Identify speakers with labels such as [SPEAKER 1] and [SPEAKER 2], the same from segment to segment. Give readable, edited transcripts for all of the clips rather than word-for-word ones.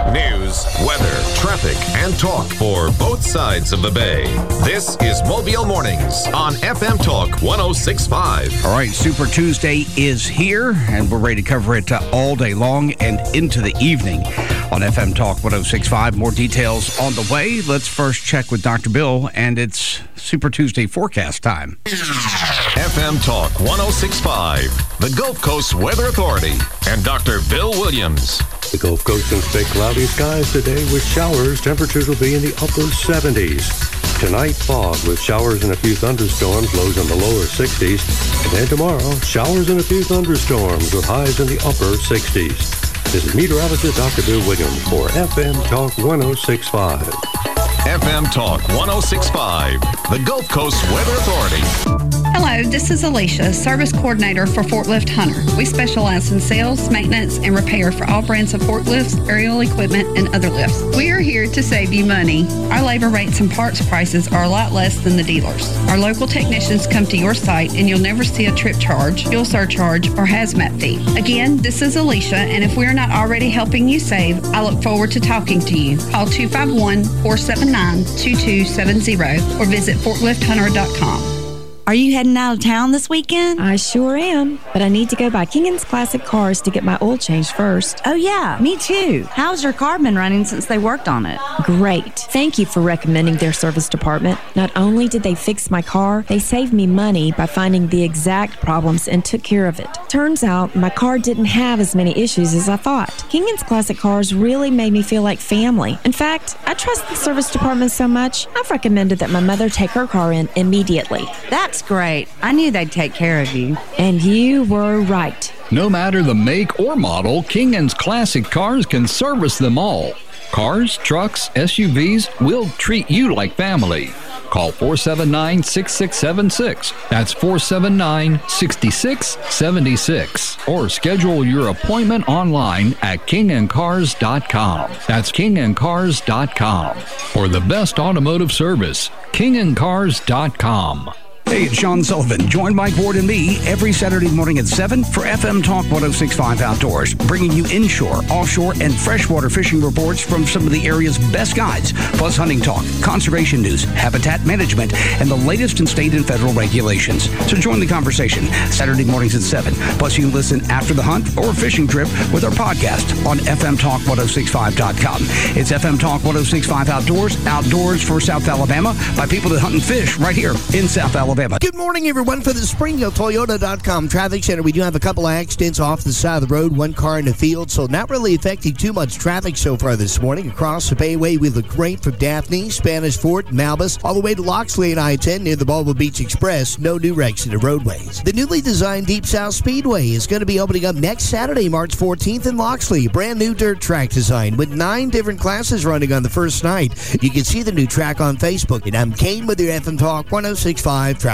[SPEAKER 1] News, weather, traffic, and talk for both sides of the bay. This is Mobile Mornings on FM Talk 106.5.
[SPEAKER 2] All right, Super Tuesday is here, and we're ready to cover it all day long and into the evening on FM Talk 106.5. More details on the way. Let's first check with Dr. Bill, and it's Super Tuesday forecast time.
[SPEAKER 1] FM Talk 106.5, the Gulf Coast Weather Authority, and Dr. Bill Williams.
[SPEAKER 3] The Gulf Coast and stay cloudy skies today with showers. Temperatures will be in the upper 70s. Tonight, fog with showers and a few thunderstorms, lows in the lower 60s. And then tomorrow, showers and a few thunderstorms with highs in the upper 60s. This is meteorologist Dr. Bill Williams for FM Talk 106.5.
[SPEAKER 1] FM Talk 106.5, the Gulf Coast Weather Authority.
[SPEAKER 4] Hello, this is Alicia, Service Coordinator for Forklift Hunter. We specialize in sales, maintenance, and repair for all brands of forklifts, aerial equipment, and other lifts. We are here to save you money. Our labor rates and parts prices are a lot less than the dealers. Our local technicians come to your site, and you'll never see a trip charge, fuel surcharge, or hazmat fee. Again, this is Alicia, and if we're not already helping you save, I look forward to talking to you. Call 251-479-2270 or visit forklifthunter.com.
[SPEAKER 5] Are you heading out of town this weekend?
[SPEAKER 6] I sure am, but I need to go by King's Classic Cars to get my oil changed first.
[SPEAKER 5] Oh, yeah, me too. How's your car been running since they worked on it?
[SPEAKER 6] Great. Thank you for recommending their service department. Not only did they fix my car, they saved me money by finding the exact problems and took care of it. Turns out, my car didn't have as many issues as I thought. King's Classic Cars really made me feel like family. In fact, I trust the service department so much, I've recommended that my mother take her car in immediately.
[SPEAKER 5] That's great. I knew they'd take care of you.
[SPEAKER 6] And you were right.
[SPEAKER 7] No matter the make or model, King's Classic Cars can service them all. Cars, trucks, SUVs, we'll treat you like family. Call 479-6676. That's 479-6676. Or schedule your appointment online at kingandcars.com. That's kingandcars.com. For the best automotive service, kingandcars.com.
[SPEAKER 2] Hey, it's Sean Sullivan. Join Mike Ward and me every Saturday morning at 7 for FM Talk 106.5 Outdoors, bringing you inshore, offshore, and freshwater fishing reports from some of the area's best guides, plus hunting talk, conservation news, habitat management, and the latest in state and federal regulations. So join the conversation Saturday mornings at 7. Plus, you can listen after the hunt or fishing trip with our podcast on FMTalk1065.com. It's FM Talk 106.5 Outdoors for South Alabama by people that hunt and fish right here in South Alabama.
[SPEAKER 8] Good morning, everyone. For the SpringfieldToyota.com traffic center, we do have a couple of accidents off the side of the road, one car in the field, so not really affecting too much traffic so far this morning. Across the Bayway, we look great from Daphne, Spanish Fort, Malbus, all the way to Loxley and I-10 near the Baldwin Beach Express. No new wrecks in the roadways. The newly designed Deep South Speedway is going to be opening up next Saturday, March 14th in Loxley. Brand new dirt track design with 9 different classes running on the first night. You can see the new track on Facebook. And I'm Kane with your FM Talk 106.5 traffic.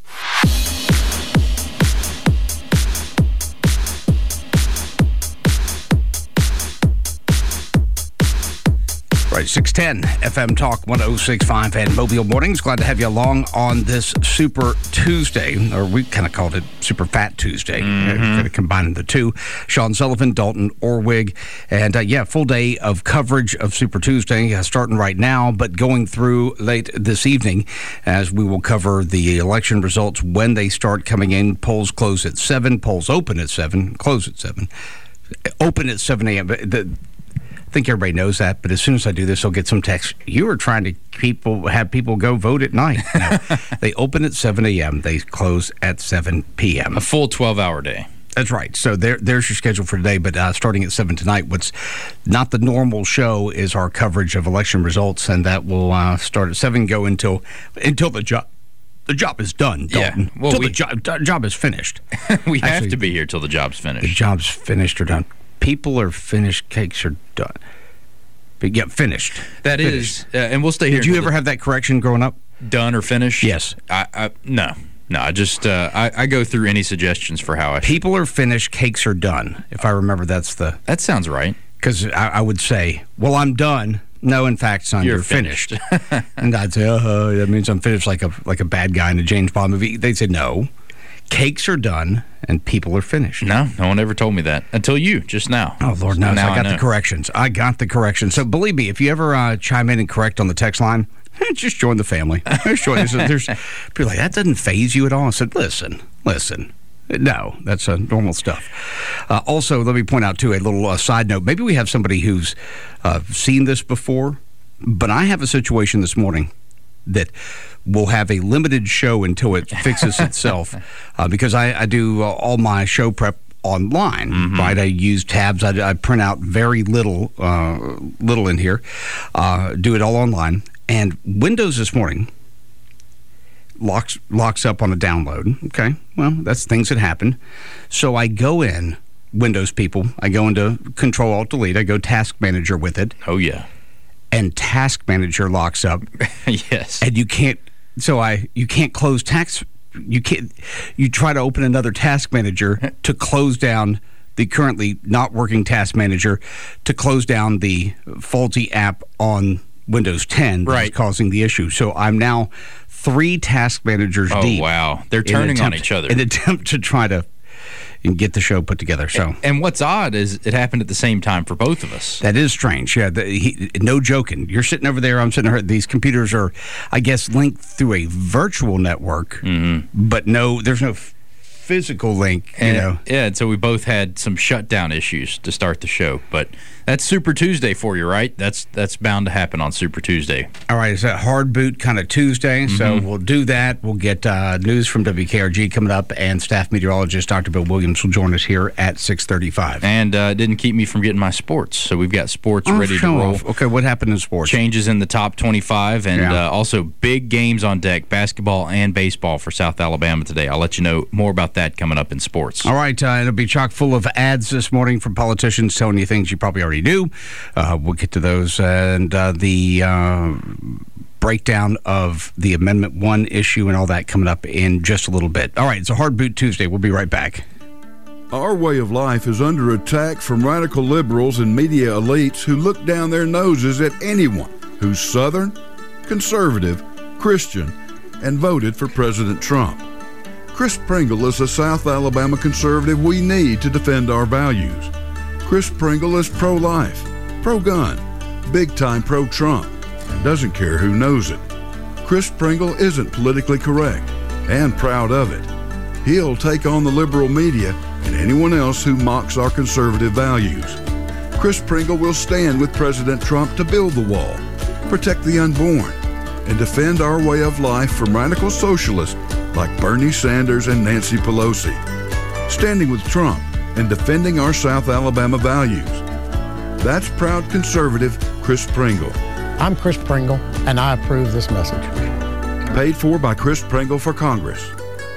[SPEAKER 2] Right, 610 FM Talk 106.5 and Mobile Mornings. Glad to have you along on this Super Tuesday, or we kind of called it Super Fat Tuesday. Kind of combining the two. Sean Sullivan, Dalton Orwig, and full day of coverage of Super Tuesday, starting right now, but going through late this evening as we will cover the election results when they start coming in. Polls close at 7, polls open at 7, close at 7, open at 7 a.m. I think everybody knows that, but as soon as I do this, I'll get some text. You were trying to have people go vote at night. No, they open at 7 a.m. They close at 7 p.m.
[SPEAKER 9] A full 12-hour day.
[SPEAKER 2] That's right. So there's your schedule for today, but starting at 7 tonight, what's not the normal show is our coverage of election results, and that will start at 7, go until the job is done, Dalton.
[SPEAKER 9] Yeah. Well,
[SPEAKER 2] until the job is finished.
[SPEAKER 9] We have to be here till the job's finished.
[SPEAKER 2] The job's finished or done. People are finished, cakes are done. But yeah, finished.
[SPEAKER 9] That
[SPEAKER 2] finished.
[SPEAKER 9] Is, and we'll stay here.
[SPEAKER 2] Did you ever have that correction growing up?
[SPEAKER 9] Done or finished?
[SPEAKER 2] Yes.
[SPEAKER 9] No, I just, I go through any suggestions for how I should.
[SPEAKER 2] People are finished, cakes are done. If I remember, that
[SPEAKER 9] sounds right.
[SPEAKER 2] Because I would say, well, I'm done. No, in fact, son, you're finished. And I'd say, that means I'm finished like a bad guy in a James Bond movie. They'd say, no. Cakes are done and people are finished.
[SPEAKER 9] No one ever told me that until you just now.
[SPEAKER 2] Oh, Lord knows.
[SPEAKER 9] Now
[SPEAKER 2] I got the corrections. So believe me, if you ever chime in and correct on the text line, just join the family. There's people like, that doesn't faze you at all. I said, listen. No, that's normal stuff. Also, let me point out, too, a little side note. Maybe we have somebody who's seen this before, but I have a situation this morning that will have a limited show until it fixes itself because I do all my show prep online, right? I use tabs. I print out very little in here, do it all online. And Windows this morning locks up on a download. Okay, well, that's things that happen. So I go in, Windows people, I go into Control-Alt-Delete. I go Task Manager with it.
[SPEAKER 9] Oh, yeah.
[SPEAKER 2] And Task Manager locks up.
[SPEAKER 9] Yes.
[SPEAKER 2] And you can't close you try to open another Task Manager to close down the currently not working Task Manager, to close down the faulty app on Windows 10 that's causing the issue. So I'm now 3 Task Managers deep.
[SPEAKER 9] Oh, wow. They're turning on each other.
[SPEAKER 2] In an attempt to try to get the show put together. So,
[SPEAKER 9] and what's odd is it happened at the same time for both of us.
[SPEAKER 2] That is strange. Yeah, no joking. You're sitting over there, I'm sitting here. These computers are, I guess, linked through a virtual network, but there's no physical link.
[SPEAKER 9] Yeah, and so we both had some shutdown issues to start the show, but that's Super Tuesday for you, right? That's bound to happen on Super Tuesday.
[SPEAKER 2] All right, it's a hard boot kind of Tuesday, so we'll do that. We'll get news from WKRG coming up, and staff meteorologist Dr. Bill Williams will join us here at 6:35.
[SPEAKER 9] And it didn't keep me from getting my sports, so we've got sports ready to roll.
[SPEAKER 2] Okay, what happened in sports?
[SPEAKER 9] Changes in the top 25, and also big games on deck, basketball and baseball for South Alabama today. I'll let you know more about that coming up in sports.
[SPEAKER 2] All right, it'll be chock full of ads this morning from politicians telling you things you probably already do. We'll get to those and the breakdown of the Amendment 1 issue and all that coming up in just a little bit. All right, it's a Hard Boot Tuesday. We'll be right back.
[SPEAKER 10] Our way of life is under attack from radical liberals and media elites who look down their noses at anyone who's Southern, conservative, Christian, and voted for President Trump. Chris Pringle is a South Alabama conservative we need to defend our values. Chris Pringle is pro-life, pro-gun, big-time pro-Trump, and doesn't care who knows it. Chris Pringle isn't politically correct, and proud of it. He'll take on the liberal media and anyone else who mocks our conservative values. Chris Pringle will stand with President Trump to build the wall, protect the unborn, and defend our way of life from radical socialists like Bernie Sanders and Nancy Pelosi. Standing with Trump and defending our South Alabama values. That's proud conservative Chris Pringle.
[SPEAKER 11] I'm Chris Pringle, and I approve this message.
[SPEAKER 10] Paid for by Chris Pringle for Congress.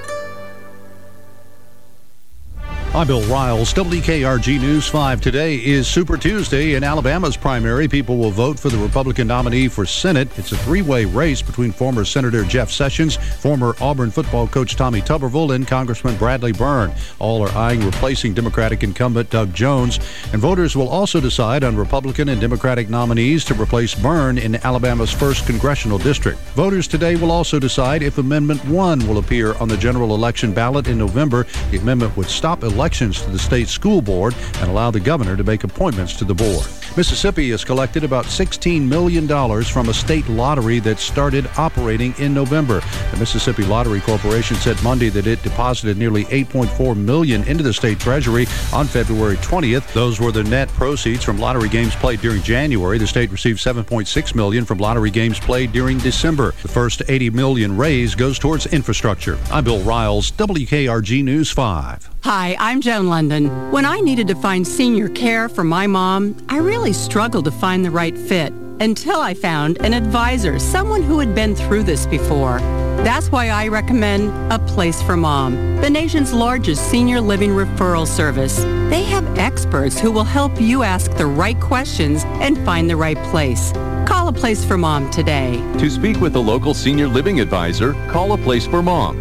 [SPEAKER 12] I'm Bill Riles, WKRG News 5. Today is Super Tuesday. In Alabama's primary, people will vote for the Republican nominee for Senate. It's a three-way race between former Senator Jeff Sessions, former Auburn football coach Tommy Tuberville, and Congressman Bradley Byrne. All are eyeing replacing Democratic incumbent Doug Jones. And voters will also decide on Republican and Democratic nominees to replace Byrne in Alabama's 1st congressional district. Voters today will also decide if Amendment 1 will appear on the general election ballot in November. The amendment would stop elections to the state school board and allow the governor to make appointments to the board. Mississippi has collected about $16 million from a state lottery that started operating in November. The Mississippi Lottery Corporation said Monday that it deposited nearly $8.4 million into the state treasury on February 20th. Those were the net proceeds from lottery games played during January. The state received $7.6 million from lottery games played during December. The first $80 million raised goes towards infrastructure. I'm Bill Riles, WKRG News 5.
[SPEAKER 13] Hi, I'm Joan London. When I needed to find senior care for my mom, I really struggled to find the right fit until I found an advisor, someone who had been through this before. That's why I recommend A Place for Mom, the nation's largest senior living referral service. They have experts who will help you ask the right questions and find the right place. Call A Place for Mom today.
[SPEAKER 14] To speak with a local senior living advisor, call A Place for Mom.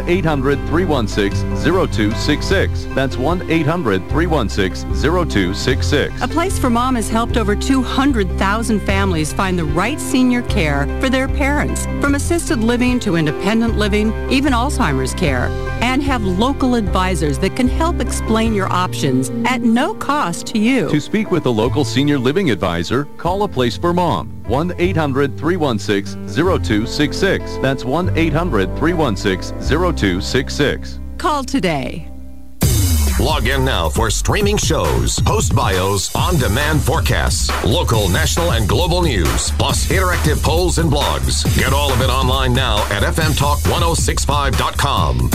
[SPEAKER 14] 1-800-316-0266. That's 1-800-316-0266.
[SPEAKER 13] A Place for Mom has helped over 200,000 families find the right senior care for their parents, from assisted living to independent living, even Alzheimer's care, and have local advisors that can help explain your options at no cost to you.
[SPEAKER 14] To speak with a local senior living advisor, call A Place for Mom. 1-800-316-0266. That's 1-800-316-0266.
[SPEAKER 13] Call today.
[SPEAKER 1] Log in now for streaming shows, post bios, on-demand forecasts, local, national, and global news, plus interactive polls and blogs. Get all of it online now at fmtalk1065.com.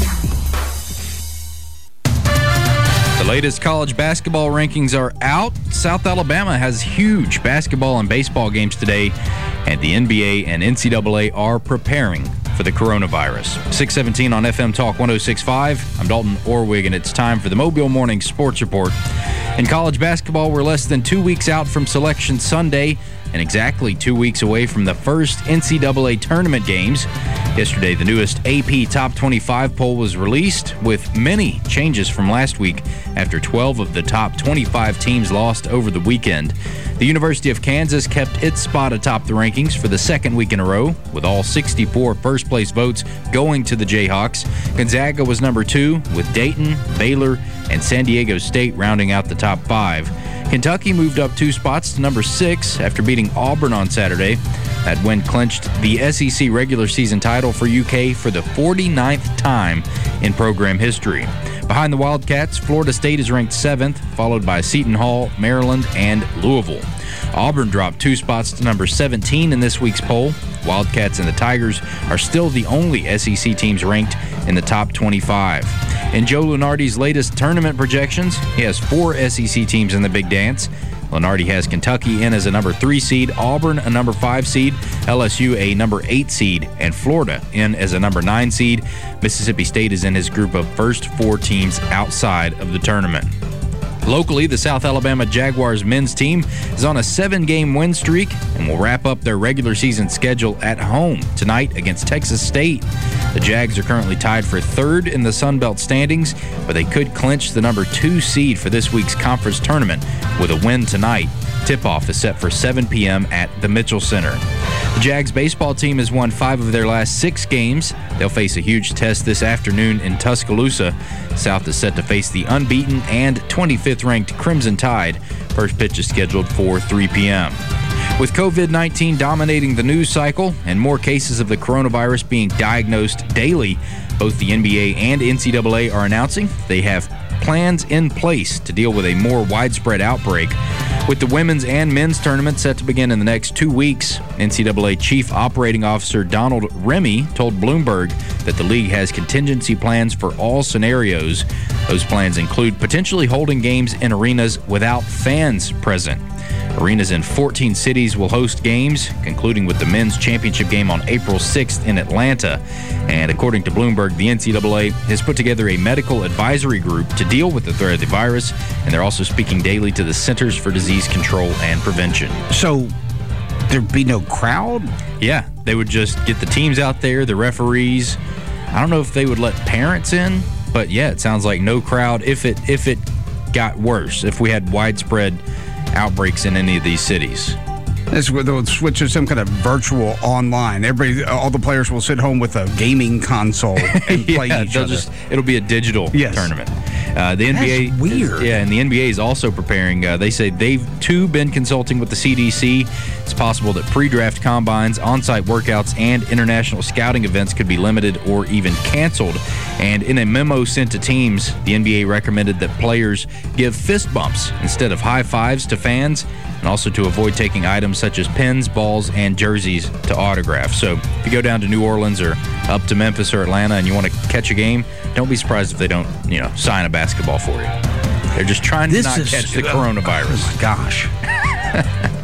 [SPEAKER 9] The latest college basketball rankings are out. South Alabama has huge basketball and baseball games today, and the NBA and NCAA are preparing for the coronavirus. 6:17 on FM Talk 106.5. I'm Dalton Orwig, and it's time for the Mobile Morning Sports Report. In college basketball, we're less than 2 weeks out from Selection Sunday and exactly 2 weeks away from the first NCAA tournament games. Yesterday, the newest AP Top 25 poll was released, with many changes from last week after 12 of the top 25 teams lost over the weekend. The University of Kansas kept its spot atop the rankings for the second week in a row, with all 64 first-place votes going to the Jayhawks. Gonzaga was number 2, with Dayton, Baylor, and San Diego State rounding out the top 5. Kentucky moved up 2 spots to number 6 after beating Auburn on Saturday. That win clinched the SEC regular season title for UK for the 49th time in program history. Behind the Wildcats, Florida State is ranked 7th, followed by Seton Hall, Maryland, and Louisville. Auburn dropped 2 spots to number 17 in this week's poll. Wildcats and the Tigers are still the only SEC teams ranked in the top 25. In Joe Lunardi's latest tournament projections, he has 4 SEC teams in the big dance. Lunardi has Kentucky in as a number 3 seed, Auburn a number 5 seed, LSU a number 8 seed, and Florida in as a number 9 seed. Mississippi State is in his group of first 4 teams outside of the tournament. Locally, the South Alabama Jaguars men's team is on a 7-game win streak and will wrap up their regular season schedule at home tonight against Texas State. The Jags are currently tied for 3rd in the Sun Belt standings, but they could clinch the number 2 seed for this week's conference tournament with a win tonight. Tip-off is set for 7 p.m. at the Mitchell Center. The Jags baseball team has won 5 of their last 6 games. They'll face a huge test this afternoon in Tuscaloosa. South is set to face the unbeaten and 25th-ranked Crimson Tide. First pitch is scheduled for 3 p.m. With COVID-19 dominating the news cycle and more cases of the coronavirus being diagnosed daily, both the NBA and NCAA are announcing they have plans in place to deal with a more widespread outbreak. With the women's and men's tournament set to begin in the next 2 weeks, NCAA Chief Operating Officer Donald Remy told Bloomberg that the league has contingency plans for all scenarios. Those plans include potentially holding games in arenas without fans present. Arenas in 14 cities will host games, concluding with the men's championship game on April 6th in Atlanta. And according to Bloomberg, the NCAA has put together a medical advisory group to deal with the threat of the virus, and they're also speaking daily to the Centers for Disease Control and Prevention.
[SPEAKER 2] So there'd be no crowd?
[SPEAKER 9] Yeah, they would just get the teams out there, the referees. I don't know if they would let parents in, but yeah, it sounds like no crowd if it got worse, if we had widespread outbreaks in any of these cities.
[SPEAKER 2] This will switch to some kind of virtual online. All the players will sit home with a gaming console and play each other.
[SPEAKER 9] It'll be a digital tournament. The NBA,
[SPEAKER 2] that's weird.
[SPEAKER 9] And the NBA is also preparing. They say they've too been consulting with the CDC. It's possible that pre-draft combines, on-site workouts, and international scouting events could be limited or even canceled. And in a memo sent to teams, the NBA recommended that players give fist bumps instead of high fives to fans, and also to avoid taking items such as pens, balls, and jerseys to autograph. So if you go down to New Orleans or up to Memphis or Atlanta and you want to catch a game, don't be surprised if they don't, sign a basketball for you. They're just trying to not catch the coronavirus.
[SPEAKER 2] Oh my gosh.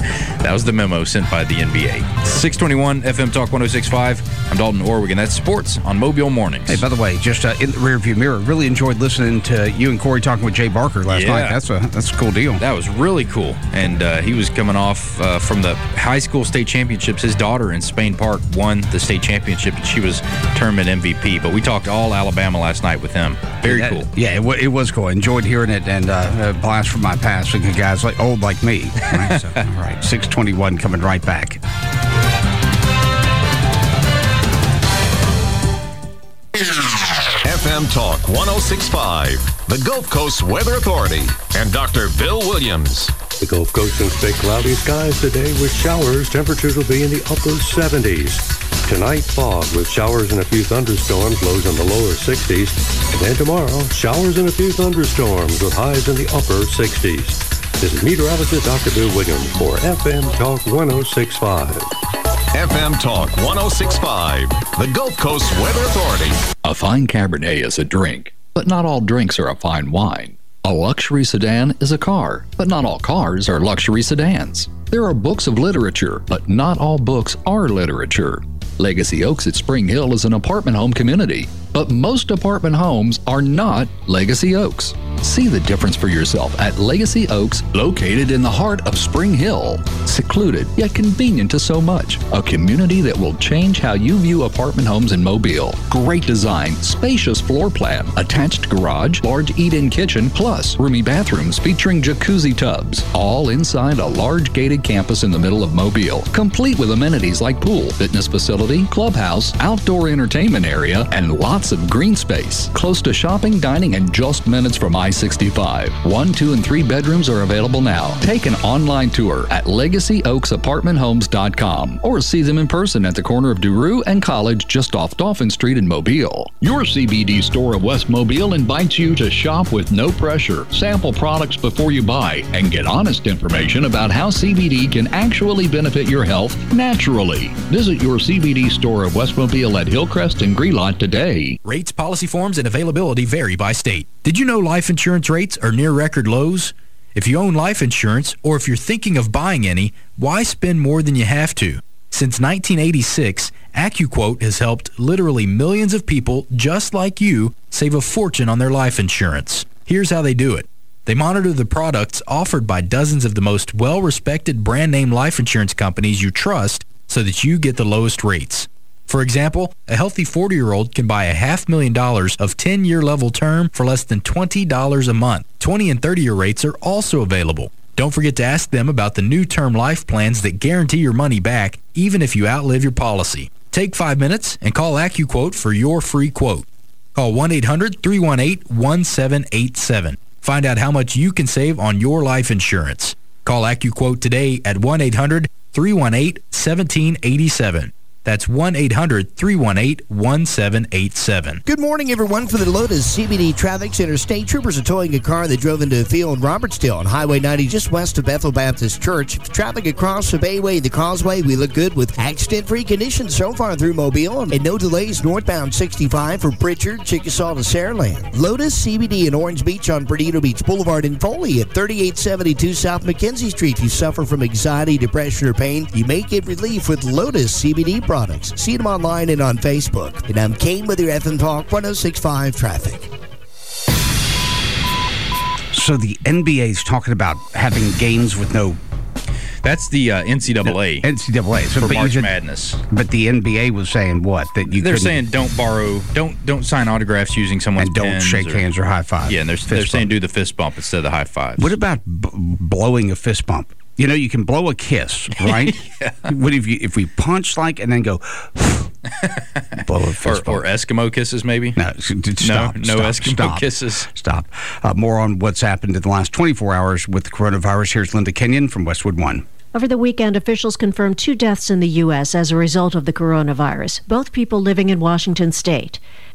[SPEAKER 9] That was the memo sent by the NBA. 621 FM Talk 106.5. I'm Dalton Orwig, and that's sports on Mobile Mornings.
[SPEAKER 2] Hey, by the way, just in the rearview mirror, really enjoyed listening to you and Corey talking with Jay Barker last night. That's a cool deal.
[SPEAKER 9] That was really cool. And he was coming off from the high school state championships. His daughter in Spain Park won the state championship, and she was tournament MVP. But we talked all Alabama last night with him. Very cool.
[SPEAKER 2] Yeah, it was cool. Enjoyed hearing it, and a blast from my past with guys old like me. Right, so, all right, 621 coming right back.
[SPEAKER 1] FM Talk 106.5, the Gulf Coast Weather Authority, and Dr. Bill Williams.
[SPEAKER 3] The Gulf Coast and stay cloudy skies today with showers. Temperatures will be in the upper 70s. Tonight, fog with showers and a few thunderstorms, lows in the lower 60s. And then tomorrow, showers and a few thunderstorms with highs in the upper 60s. This is meteorologist Dr. Bill Williams for FM Talk 106.5.
[SPEAKER 1] FM Talk 106.5, the Gulf Coast Weather Authority.
[SPEAKER 7] A fine Cabernet is a drink, but not all drinks are a fine wine. A luxury sedan is a car, but not all cars are luxury sedans. There are books of literature, but not all books are literature. Legacy Oaks at Spring Hill is an apartment home community, but most apartment homes are not Legacy Oaks. See the difference for yourself at Legacy Oaks, located in the heart of Spring Hill. Secluded, yet convenient to so much. A community that will change how you view apartment homes in Mobile. Great design, spacious floor plan, attached garage, large eat-in kitchen, plus roomy bathrooms featuring jacuzzi tubs. All inside a large gated campus in the middle of Mobile. Complete with amenities like pool, fitness facility, clubhouse, outdoor entertainment area, and lots of green space. Close to shopping, dining, and just minutes from I-65. 1, 2, and 3 bedrooms are available now. Take an online tour at LegacyOaksApartmentHomes.com or see them in person at the corner of Duru and College just off Dolphin Street in Mobile. Your CBD store of West Mobile invites you to shop with no pressure, sample products before you buy, and get honest information about how CBD can actually benefit your health naturally. Visit your CBD store of West Mobile at Hillcrest and Grelot today.
[SPEAKER 15] Rates, policy forms, and availability vary by state. Did you know life insurance rates are near record lows? If you own life insurance, or if you're thinking of buying any, why spend more than you have to? Since 1986, AccuQuote has helped literally millions of people just like you save a fortune on their life insurance. Here's how they do it. They monitor the products offered by dozens of the most well-respected brand-name life insurance companies you trust so that you get the lowest rates. For example, a healthy 40-year-old can buy $500,000 of 10-year level term for less than $20 a month. 20 and 30-year rates are also available. Don't forget to ask them about the new term life plans that guarantee your money back even if you outlive your policy. Take 5 minutes and call AccuQuote for your free quote. Call 1-800-318-1787. Find out how much you can save on your life insurance. Call AccuQuote today at 1-800-318-1787. That's 1-800-318-1787.
[SPEAKER 8] Good morning, everyone. For the Lotus CBD Traffic Center, state troopers are towing a car that drove into a field in Robertsdale on Highway 90 just west of Bethel Baptist Church. Traffic across the Bayway and the Causeway, we look good with accident-free conditions so far through Mobile, and no delays northbound 65 from Pritchard, Chickasaw to Saraland. Lotus CBD in Orange Beach on Bernardo Beach Boulevard in Foley at 3872 South Mackenzie Street. If you suffer from anxiety, depression, or pain, you may get relief with Lotus CBD products. See them online and on Facebook. And I'm Kane with your FM Talk 106.5 Traffic.
[SPEAKER 2] So the NBA is talking about having games with no...
[SPEAKER 9] That's the NCAA.
[SPEAKER 2] NCAA. So,
[SPEAKER 9] for March Madness.
[SPEAKER 2] But the NBA was saying what?
[SPEAKER 9] They're saying don't borrow, don't sign autographs using someone's
[SPEAKER 2] and don't shake hands or high five.
[SPEAKER 9] Yeah, and they're saying do the fist bump instead of the high fives.
[SPEAKER 2] What about blowing a fist bump? You know, you can blow a kiss, right?
[SPEAKER 9] Yeah.
[SPEAKER 2] What if we punch and then go blow a fist bump?
[SPEAKER 9] Or Eskimo kisses, maybe?
[SPEAKER 2] No, stop.
[SPEAKER 9] No Eskimo kisses.
[SPEAKER 2] Stop. More on what's happened in the last 24 hours with the coronavirus. Here's Linda Kenyon from Westwood One.
[SPEAKER 16] Over the weekend, officials confirmed 2 deaths in the U.S. as a result of the coronavirus, both people living in Washington state.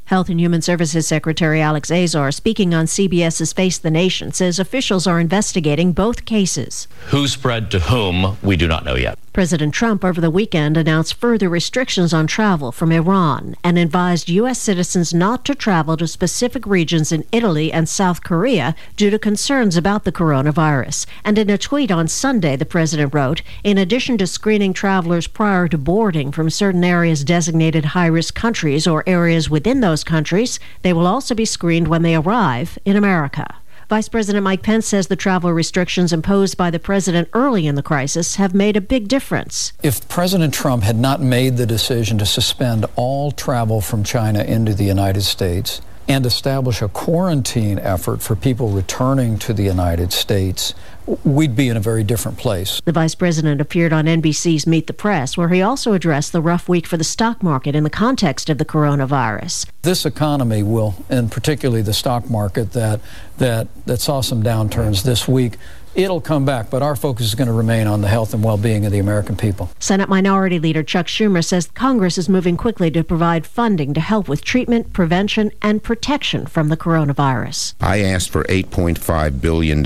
[SPEAKER 16] Health and Human Services Secretary Alex Azar, speaking on CBS's Face the Nation, says officials are investigating both cases.
[SPEAKER 17] Who spread to whom, we do not know yet.
[SPEAKER 16] President Trump over the weekend announced further restrictions on travel from Iran and advised U.S. citizens not to travel to specific regions in Italy and South Korea due to concerns about the coronavirus. And in a tweet on Sunday, the president wrote, in addition to screening travelers prior to boarding from certain areas designated high-risk countries or areas within those countries, they will also be screened when they arrive in America. Vice President Mike Pence says the travel restrictions imposed by the president early in the crisis have made a big difference.
[SPEAKER 18] If President Trump had not made the decision to suspend all travel from China into the United States and establish a quarantine effort for people returning to the United States, we'd be in a very different place.
[SPEAKER 16] The vice president appeared on NBC's Meet the Press, where he also addressed the rough week for the stock market in the context of the coronavirus.
[SPEAKER 18] This economy will, and particularly the stock market that saw some downturns this week, it'll come back, but our focus is going to remain on the health and well-being of the American people.
[SPEAKER 16] Senate Minority Leader Chuck Schumer says Congress is moving quickly to provide funding to help with treatment, prevention, and protection from the coronavirus.
[SPEAKER 19] I asked for $8.5 billion,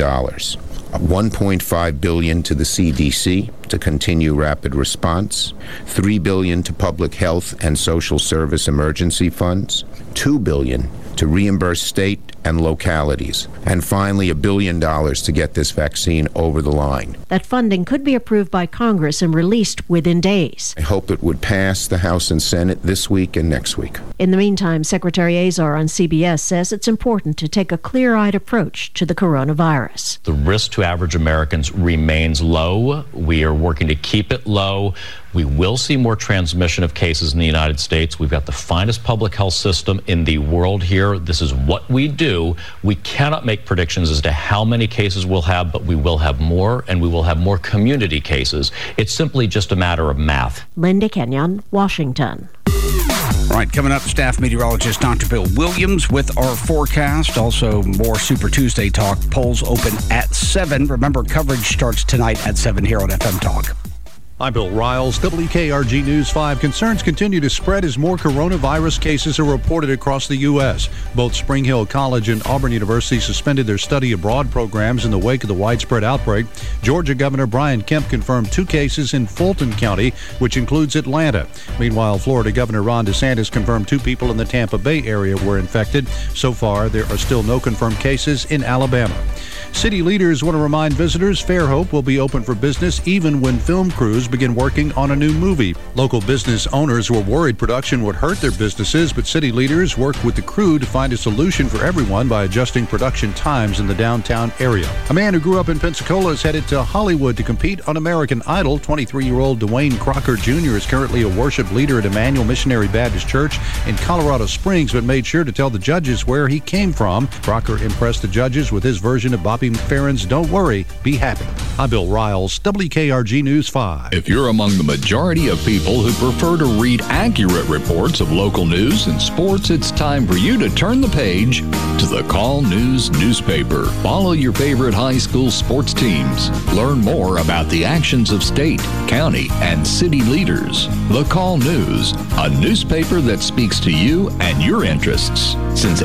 [SPEAKER 19] $1.5 billion to the CDC to continue rapid response, $3 billion to public health and social service emergency funds, $2 billion to reimburse state and localities, and finally $1 billion to get this vaccine over the line.
[SPEAKER 16] That funding could be approved by Congress and released within days.
[SPEAKER 19] I hope it would pass the House and Senate this week and next week.
[SPEAKER 16] In the meantime, Secretary Azar on CBS says it's important to take a clear-eyed approach to the coronavirus.
[SPEAKER 17] The risk to average Americans remains low. We are working to keep it low. We will see more transmission of cases in the United States. We've got the finest public health system in the world here. This is what we do. We cannot make predictions as to how many cases we'll have, but we will have more, and we will have more community cases. It's simply just a matter of math.
[SPEAKER 16] Linda Kenyon, Washington.
[SPEAKER 2] All right, coming up, staff meteorologist Dr. Bill Williams with our forecast. Also, more Super Tuesday talk. Polls open at 7. Remember, coverage starts tonight at 7 here on FM Talk.
[SPEAKER 12] I'm Bill Riles, WKRG News 5. Concerns continue to spread as more coronavirus cases are reported across the U.S. Both Spring Hill College and Auburn University suspended their study abroad programs in the wake of the widespread outbreak. Georgia Governor Brian Kemp confirmed 2 cases in Fulton County, which includes Atlanta. Meanwhile, Florida Governor Ron DeSantis confirmed 2 people in the Tampa Bay area were infected. So far, there are still no confirmed cases in Alabama. City leaders want to remind visitors Fairhope will be open for business even when film crews begin working on a new movie. Local business owners were worried production would hurt their businesses, but city leaders worked with the crew to find a solution for everyone by adjusting production times in the downtown area. A man who grew up in Pensacola is headed to Hollywood to compete on American Idol. 23-year-old Dwayne Crocker Jr. is currently a worship leader at Emmanuel Missionary Baptist Church in Colorado Springs, but made sure to tell the judges where he came from. Crocker impressed the judges with his version of Bobby McFerrin's Don't Worry, Be Happy. I'm Bill Riles, WKRG News 5.
[SPEAKER 7] If you're among the majority of people who prefer to read accurate reports of local news and sports, it's time for you to turn the page to the Call News newspaper. Follow your favorite high school sports teams. Learn more about the actions of state, county, and city leaders. The Call News, a newspaper that speaks to you and your interests. Since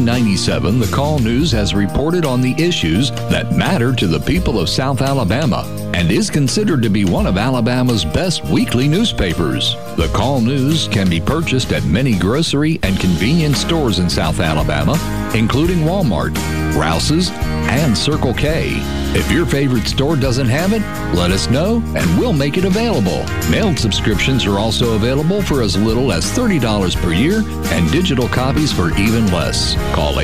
[SPEAKER 7] 1897, the Call News has reported on the issues that matter to the people of South Alabama and is considered to be one of Alabama's best weekly newspapers. The Call News can be purchased at many grocery and convenience stores in South Alabama, including Walmart, Rouse's, and Circle K. If your favorite store doesn't have it, let us know and we'll make it available. Mailed subscriptions are also available for as little as $30 per year and digital copies for even less. Call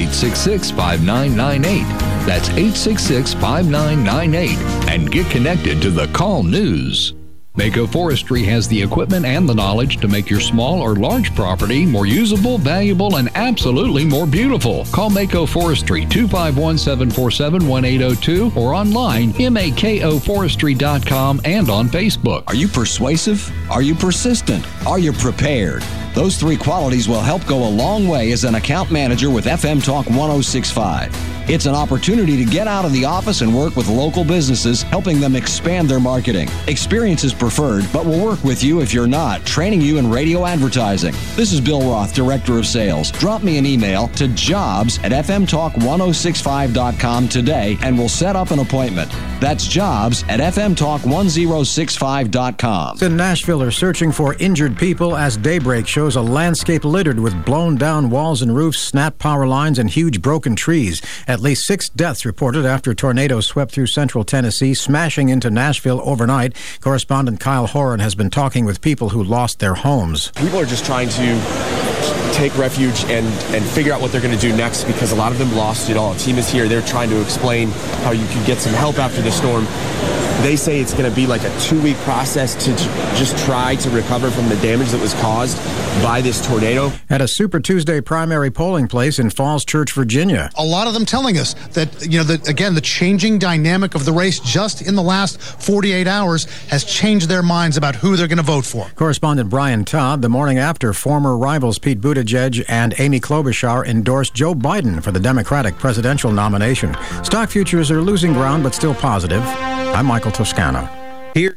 [SPEAKER 7] 866-5998. That's 866-5998 and get connected to the Call News. Mako Forestry has the equipment and the knowledge to make your small or large property more usable, valuable, and absolutely more beautiful. Call Mako Forestry 251-747-1802 or online makoforestry.com and on Facebook.
[SPEAKER 20] Are you persuasive? Are you persistent? Are you prepared? Those 3 qualities will help go a long way as an account manager with FM Talk 106.5. It's an opportunity to get out of the office and work with local businesses, helping them expand their marketing. Experience is preferred, but we'll work with you if you're not, training you in radio advertising. This is Bill Roth, Director of Sales. Drop me an email to jobs@fmtalk1065.com today, and we'll set up an appointment. That's jobs@fmtalk1065.com.
[SPEAKER 11] In Nashville are searching for injured people as daybreak shows a landscape littered with blown down walls and roofs, snapped power lines, and huge broken trees. At least 6 deaths reported after tornadoes swept through central Tennessee, smashing into Nashville overnight. Correspondent Kyle Horan has been talking with people who lost their homes.
[SPEAKER 21] People are just trying to take refuge and figure out what they're going to do next, because a lot of them lost it all. A team is here. They're trying to explain how you can get some help after the storm. They say it's going to be like a 2-week process to just try to recover from the damage that was caused by this tornado.
[SPEAKER 11] At a Super Tuesday primary polling place in Falls Church, Virginia.
[SPEAKER 22] A lot of them telling us that, the changing dynamic of the race just in the last 48 hours has changed their minds about who they're going to vote for.
[SPEAKER 11] Correspondent Brian Todd, the morning after former rivals Pete Buttigieg and Amy Klobuchar endorsed Joe Biden for the Democratic presidential nomination. Stock futures are losing ground but still positive. I'm Michael Toscano. Here.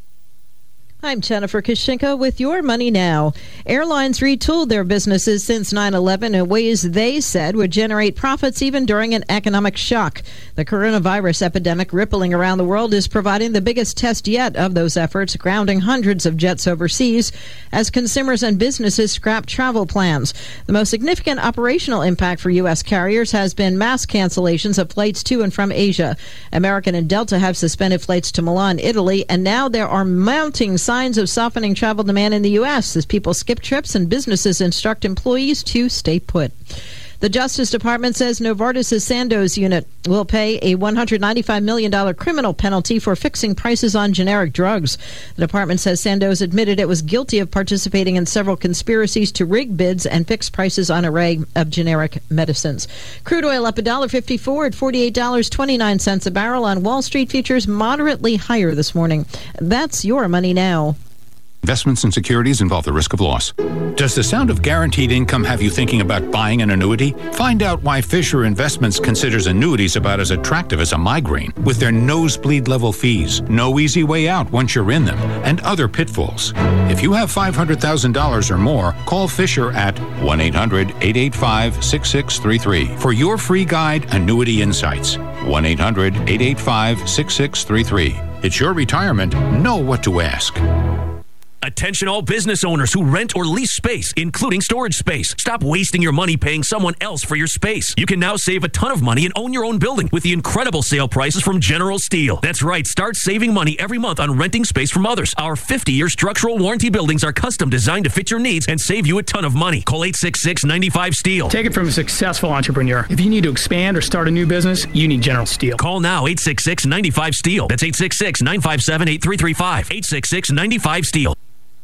[SPEAKER 23] I'm Jennifer Kashinka with Your Money Now. Airlines retooled their businesses since 9/11 in ways they said would generate profits even during an economic shock. The coronavirus epidemic rippling around the world is providing the biggest test yet of those efforts, grounding hundreds of jets overseas as consumers and businesses scrap travel plans. The most significant operational impact for U.S. carriers has been mass cancellations of flights to and from Asia. American and Delta have suspended flights to Milan, Italy, and now there are mounting signs of softening travel demand in the U.S. as people skip trips and businesses instruct employees to stay put. The Justice Department says Novartis' Sandoz unit will pay a $195 million criminal penalty for fixing prices on generic drugs. The department says Sandoz admitted it was guilty of participating in several conspiracies to rig bids and fix prices on an array of generic medicines. Crude oil up $1.54 at $48.29 a barrel on Wall Street. Futures moderately higher this morning. That's Your Money Now.
[SPEAKER 24] Investments and securities involve the risk of loss. Does the sound of guaranteed income have you thinking about buying an annuity? Find out why Fisher Investments considers annuities about as attractive as a migraine, with their nosebleed level fees, no easy way out once you're in them, and other pitfalls. If you have $500,000 or more, call Fisher at 1-800-885-6633 for your free guide, Annuity Insights. 1-800-885-6633. It's your retirement. Know what to ask.
[SPEAKER 25] Attention all business owners who rent or lease space, including storage space. Stop wasting your money paying someone else for your space. You can now save a ton of money and own your own building with the incredible sale prices from General Steel. That's right, start saving money every month on renting space from others. Our 50-year structural warranty buildings are custom designed to fit your needs and save you a ton of money. Call 866-95-STEEL.
[SPEAKER 26] Take it from a successful entrepreneur. If you need to expand or start a new business, you need General Steel.
[SPEAKER 25] Call now, 866-95-STEEL. That's 866-957-8335. 866-95-STEEL.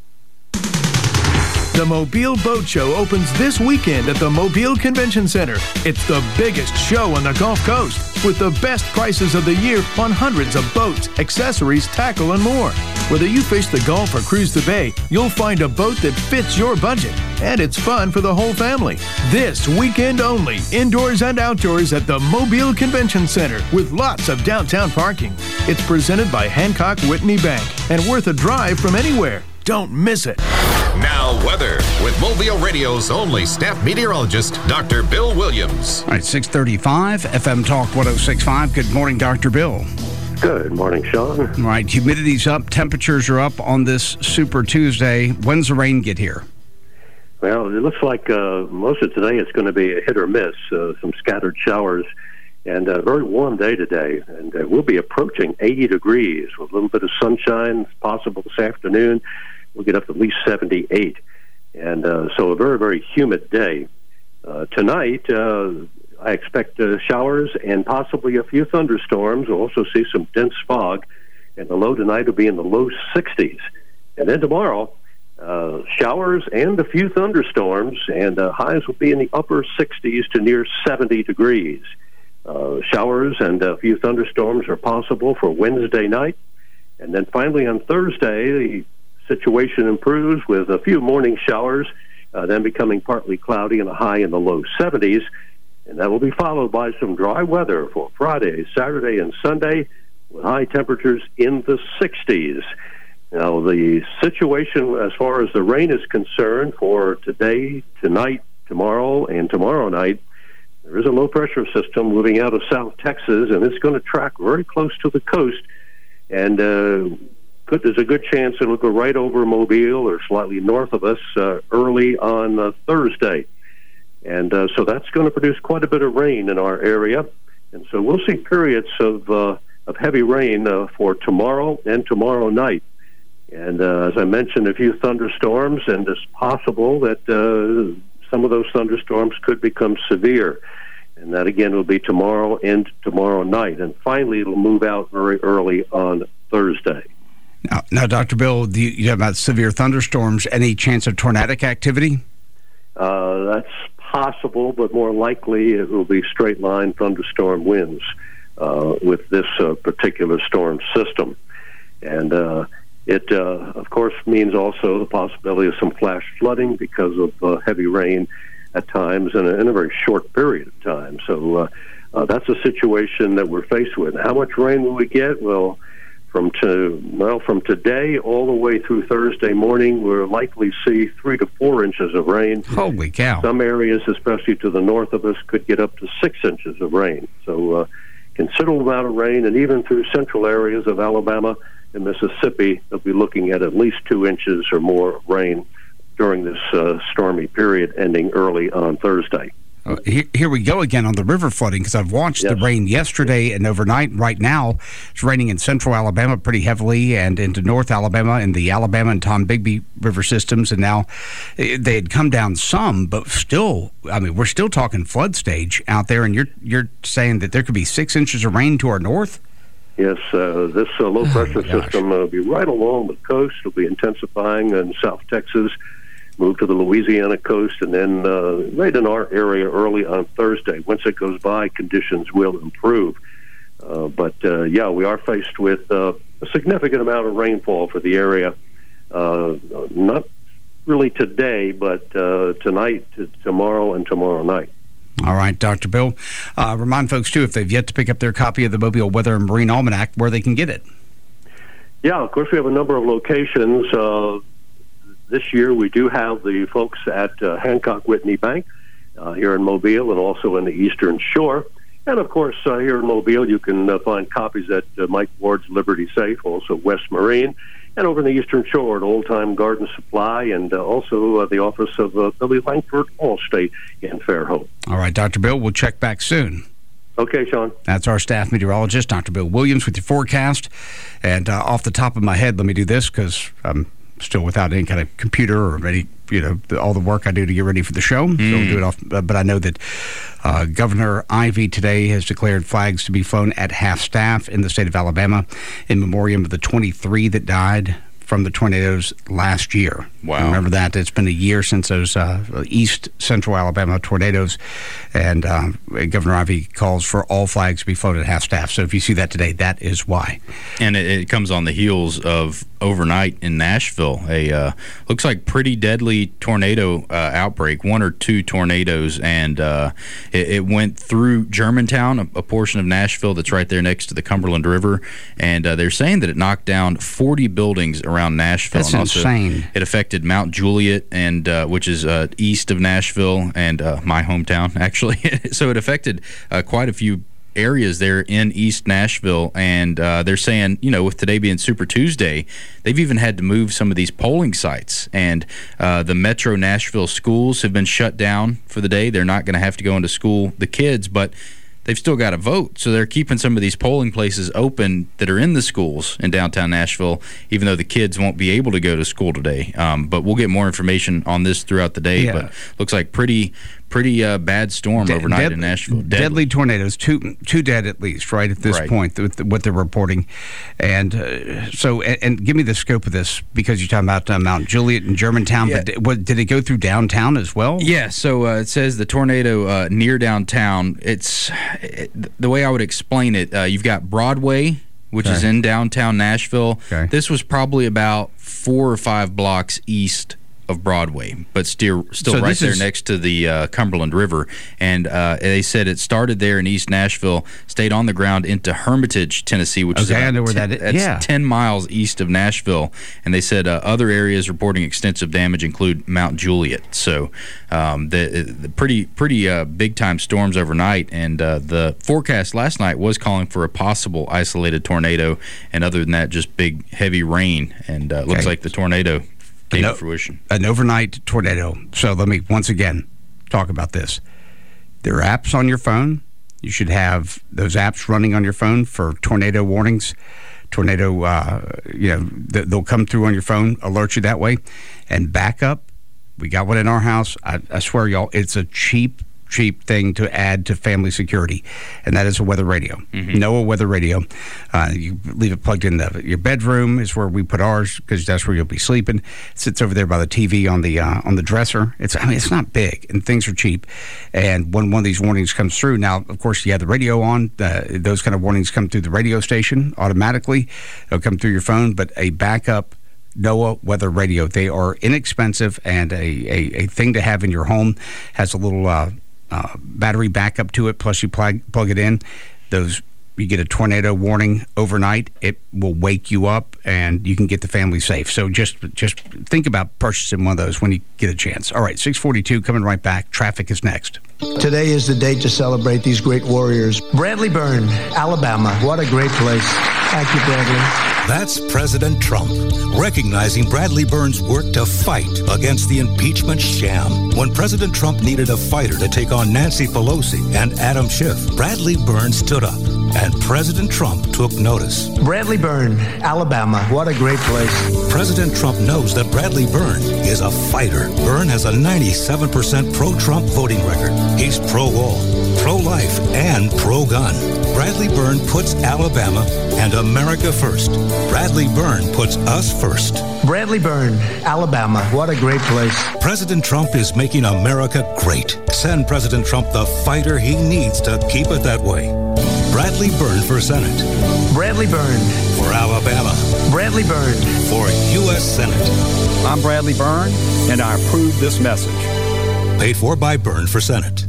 [SPEAKER 27] The Mobile Boat Show opens this weekend at the Mobile Convention Center. It's the biggest show on the Gulf Coast, with the best prices of the year on hundreds of boats, accessories, tackle, and more. Whether you fish the Gulf or cruise the Bay, you'll find a boat that fits your budget, and it's fun for the whole family. This weekend only, indoors and outdoors at the Mobile Convention Center, with lots of downtown parking. It's presented by Hancock Whitney Bank and worth a drive from anywhere. Don't miss it.
[SPEAKER 1] Now, weather with Mobile Radio's only staff meteorologist, Dr. Bill Williams.
[SPEAKER 2] All right, 6:35, FM Talk 106.5. Good morning, Dr. Bill.
[SPEAKER 3] Good morning, Sean.
[SPEAKER 2] All right, humidity's up, temperatures are up on this Super Tuesday. When's the rain get here?
[SPEAKER 3] Well, it looks like most of today it's going to be a hit or miss, some scattered showers, and a very warm day today. And we'll be approaching 80 degrees with a little bit of sunshine possible this afternoon. We'll get up to at least 78. And so a very, very humid day. Tonight, I expect showers and possibly a few thunderstorms. We'll also see some dense fog, and the low tonight will be in the low 60s. And then tomorrow, showers and a few thunderstorms, and highs will be in the upper 60s to near 70 degrees. Showers and a few thunderstorms are possible for Wednesday night. And then finally on Thursday, the situation improves with a few morning showers, then becoming partly cloudy and a high in the low 70s. And that will be followed by some dry weather for Friday, Saturday, and Sunday, with high temperatures in the 60s. Now, the situation as far as the rain is concerned for today, tonight, tomorrow, and tomorrow night, there is a low-pressure system moving out of South Texas, and it's going to track very close to the coast. And there's a good chance it'll go right over Mobile or slightly north of us early on Thursday. And so that's going to produce quite a bit of rain in our area. And so we'll see periods of heavy rain for tomorrow and tomorrow night. And as I mentioned, a few thunderstorms, and it's possible that some of those thunderstorms could become severe. And that, again, will be tomorrow and tomorrow night. And finally, it'll move out very early on Thursday.
[SPEAKER 2] Now Dr. Bill, you have about severe thunderstorms. Any chance of tornadic activity?
[SPEAKER 3] That's possible, but more likely it will be straight-line thunderstorm winds with this particular storm system. And it, of course, means also the possibility of some flash flooding because of heavy rain at times in a very short period of time. So that's a situation that we're faced with. How much rain will we get? Well, from today all the way through Thursday morning, we'll likely see 3 to 4 inches of rain.
[SPEAKER 2] Holy cow.
[SPEAKER 3] Some areas, especially to the north of us, could get up to 6 inches of rain. So considerable amount of rain, and even through central areas of Alabama and Mississippi, they'll be looking at least 2 inches or more rain during this stormy period ending early on Thursday.
[SPEAKER 2] Here we go again on the river flooding, because I've watched the rain yesterday and overnight. Right now, it's raining in central Alabama pretty heavily and into north Alabama in the Alabama and Tombigbee river systems. And now they had come down some, but still, I mean, we're still talking flood stage out there. And you're saying that there could be 6 inches of rain to our north?
[SPEAKER 3] Yes, this low-pressure system will be right along the coast. It'll be intensifying in South Texas, move to the Louisiana coast, and then right in our area early on Thursday. Once it goes by, conditions will improve. But we are faced with a significant amount of rainfall for the area. Not really today, but tonight, tomorrow, and tomorrow night.
[SPEAKER 2] All right, Dr. Bill. Remind folks, too, if they've yet to pick up their copy of the Mobile Weather and Marine Almanac, where they can get it.
[SPEAKER 3] Yeah, of course, we have a number of locations. This year, we do have the folks at Hancock Whitney Bank here in Mobile and also in the Eastern Shore. And, of course, here in Mobile, you can find copies at Mike Ward's Liberty Safe, also West Marine, and over in the Eastern Shore at Old Time Garden Supply, and also the office of Billy Langford Allstate in Fairhope.
[SPEAKER 2] All right, Dr. Bill, we'll check back soon.
[SPEAKER 3] Okay, Sean.
[SPEAKER 2] That's our staff meteorologist, Dr. Bill Williams, with your forecast. And off the top of my head, let me do this because I'm still without any kind of computer or any, all the work I do to get ready for the show. So we'll do it off. But I know that Governor Ivey today has declared flags to be flown at half-staff in the state of Alabama in memoriam of the 23 that died from the tornadoes last year.
[SPEAKER 9] Wow.
[SPEAKER 2] Remember that. It's been a year since those east central Alabama tornadoes, and Governor Ivey calls for all flags to be flown at half-staff. So if you see that today, that is why.
[SPEAKER 9] And it comes on the heels of overnight in Nashville, a looks like pretty deadly tornado outbreak, 1 or 2 tornadoes, and it went through Germantown, a portion of Nashville that's right there next to the Cumberland River, and they're saying that it knocked down 40 buildings around Nashville.
[SPEAKER 2] That's
[SPEAKER 9] and also
[SPEAKER 2] insane.
[SPEAKER 9] It affected Mount Juliet, and which is east of Nashville and my hometown, actually. So it affected quite a few areas there in East Nashville, and they're saying, with today being Super Tuesday, they've even had to move some of these polling sites, and the Metro Nashville schools have been shut down for the day. They're not going to have to go into school, the kids, but they've still got to vote. So they're keeping some of these polling places open that are in the schools in downtown Nashville, even though the kids won't be able to go to school today. But we'll get more information on this throughout the day. Yeah. But looks like pretty bad storm overnight in Nashville.
[SPEAKER 2] Deadly tornadoes, two dead at least, right, at this point, with what they're reporting. And and give me the scope of this, because you're talking about Mount Juliet and Germantown, but did it go through downtown as well?
[SPEAKER 9] Yeah, so it says the tornado near downtown. The way I would explain it, you've got Broadway, which is in downtown Nashville. Okay. This was probably about 4 or 5 blocks east of Broadway, but still right there next to the Cumberland River. And they said it started there in East Nashville, stayed on the ground into Hermitage, Tennessee, which is
[SPEAKER 2] I know where that is.
[SPEAKER 9] That's 10 miles east of Nashville. And they said other areas reporting extensive damage include Mount Juliet. So the pretty big time storms overnight. And the forecast last night was calling for a possible isolated tornado, and other than that, just big heavy rain. And looks like the tornado came to fruition.
[SPEAKER 2] An overnight tornado. So let me once again talk about this. There are apps on your phone. You should have those apps running on your phone for tornado warnings. Tornado, they'll come through on your phone, alert you that way. And backup, we got one in our house. I swear, y'all, it's a cheap thing to add to family security, and that is a weather radio. NOAA weather radio. You leave it plugged in your bedroom is where we put ours, because that's where you'll be sleeping. It sits over there by the TV on the dresser. It's not big, and things are cheap. And when one of these warnings comes through, now of course you have the radio on. Those kind of warnings come through the radio station automatically. They'll come through your phone, but a backup NOAA weather radio. They are inexpensive and a thing to have in your home. Has a little battery backup to it, plus you plug it in. You get a tornado warning overnight. It will wake you up, and you can get the family safe. So just think about purchasing one of those when you get a chance. All right, 6:42, coming right back. Traffic is next.
[SPEAKER 4] Today is the day to celebrate these great warriors. Bradley Byrne, Alabama. What a great place. Thank you, Bradley.
[SPEAKER 5] That's President Trump, recognizing Bradley Byrne's work to fight against the impeachment sham. When President Trump needed a fighter to take on Nancy Pelosi and Adam Schiff, Bradley Byrne stood up, and President Trump took notice.
[SPEAKER 4] Bradley Byrne, Alabama. What a great place.
[SPEAKER 5] President Trump knows that Bradley Byrne is a fighter. Byrne has a 97% pro-Trump voting record. He's pro-wall, pro-life, and pro-gun. Bradley Byrne puts Alabama and America first. Bradley Byrne puts us first.
[SPEAKER 4] Bradley Byrne, Alabama. What a great place.
[SPEAKER 5] President Trump is making America great. Send President Trump the fighter he needs to keep it that way. Bradley Byrne for Senate.
[SPEAKER 4] Bradley Byrne
[SPEAKER 5] for Alabama.
[SPEAKER 4] Bradley Byrne
[SPEAKER 5] for U.S. Senate.
[SPEAKER 6] I'm Bradley Byrne, and I approve this message.
[SPEAKER 5] Paid for by Byrne for Senate.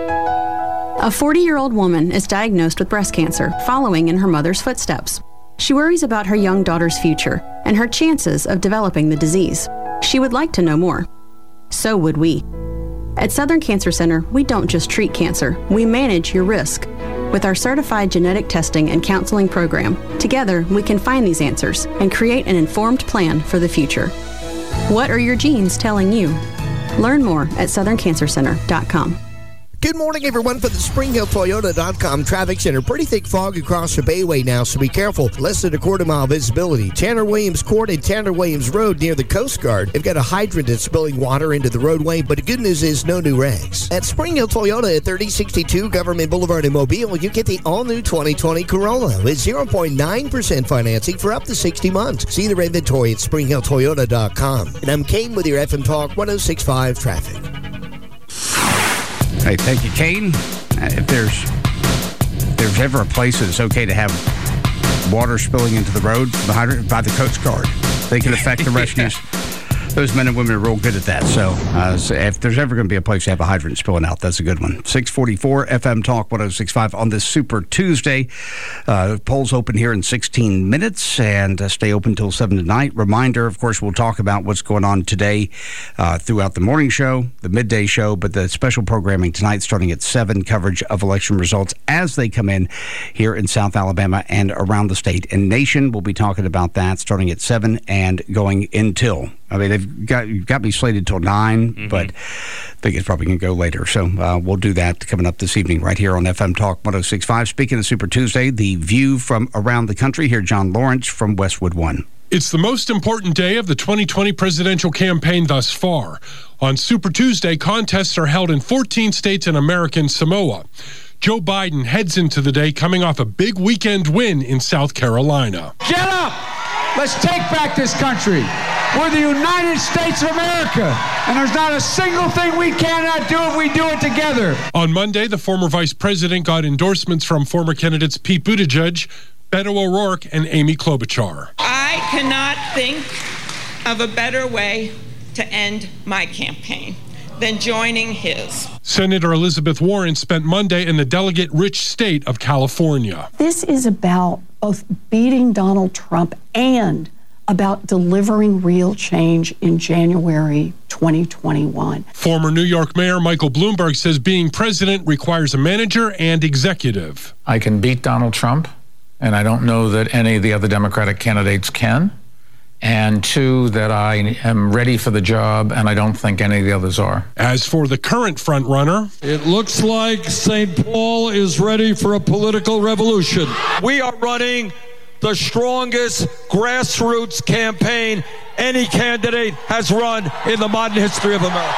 [SPEAKER 10] A 40-year-old woman is diagnosed with breast cancer, following in her mother's footsteps. She worries about her young daughter's future and her chances of developing the disease. She would like to know more. So would we. At Southern Cancer Center, we don't just treat cancer, we manage your risk. With our certified genetic testing and counseling program, together we can find these answers and create an informed plan for the future. What are your genes telling you? Learn more at southerncancercenter.com.
[SPEAKER 8] Good morning, everyone, for the SpringHillToyota.com traffic center. Pretty thick fog across the Bayway now, so be careful. Less than a quarter-mile visibility. Tanner Williams Court and Tanner Williams Road near the Coast Guard. They've got a hydrant that's spilling water into the roadway, but the good news is no new wrecks. At Spring Hill Toyota at 3062 Government Boulevard in Mobile, you get the all-new 2020 Corolla with 0.9% financing for up to 60 months. See their inventory at SpringHillToyota.com. And I'm Kane with your FM Talk 106.5 traffic.
[SPEAKER 2] Hey, thank you, Kane. If there's ever a place that it's okay to have water spilling into the road from the hydrant, by the Coast Guard, they can affect the rescues. Those men and women are real good at that. So if there's ever going to be a place to have a hydrant spilling out, that's a good one. 644 FM Talk 106.5 on this Super Tuesday. Polls open here in 16 minutes and stay open until 7 tonight. Reminder, of course, we'll talk about what's going on today throughout the morning show, the midday show, but the special programming tonight starting at 7, coverage of election results as they come in here in South Alabama and around the state and nation. We'll be talking about that starting at 7 and going until. I mean, you've got me slated till 9, but I think it's probably going to go later. So we'll do that coming up this evening right here on FM Talk 106.5. Speaking of Super Tuesday, the view from around the country. Here, John Lawrence from Westwood One.
[SPEAKER 13] It's the most important day of the 2020 presidential campaign thus far. On Super Tuesday, contests are held in 14 states and American Samoa. Joe Biden heads into the day coming off a big weekend win in South Carolina.
[SPEAKER 14] Get up! Let's take back this country. We're the United States of America, and there's not a single thing we cannot do if we do it together.
[SPEAKER 13] On Monday, the former vice president got endorsements from former candidates Pete Buttigieg, Beto O'Rourke, and Amy Klobuchar.
[SPEAKER 15] I cannot think of a better way
[SPEAKER 7] to end my campaign than joining his.
[SPEAKER 13] Senator Elizabeth Warren spent Monday in the delegate-rich state of California.
[SPEAKER 12] This is about both beating Donald Trump and about delivering real change in January 2021.
[SPEAKER 13] Former New York Mayor Michael Bloomberg says being president requires a manager and executive.
[SPEAKER 24] I can beat Donald Trump, and I don't know that any of the other Democratic candidates can. And two, that I am ready for the job, and I don't think any of the others are.
[SPEAKER 13] As for the current frontrunner,
[SPEAKER 15] it looks like St. Paul is ready for a political revolution.
[SPEAKER 16] We are running the strongest grassroots campaign any candidate has run in the modern history of America.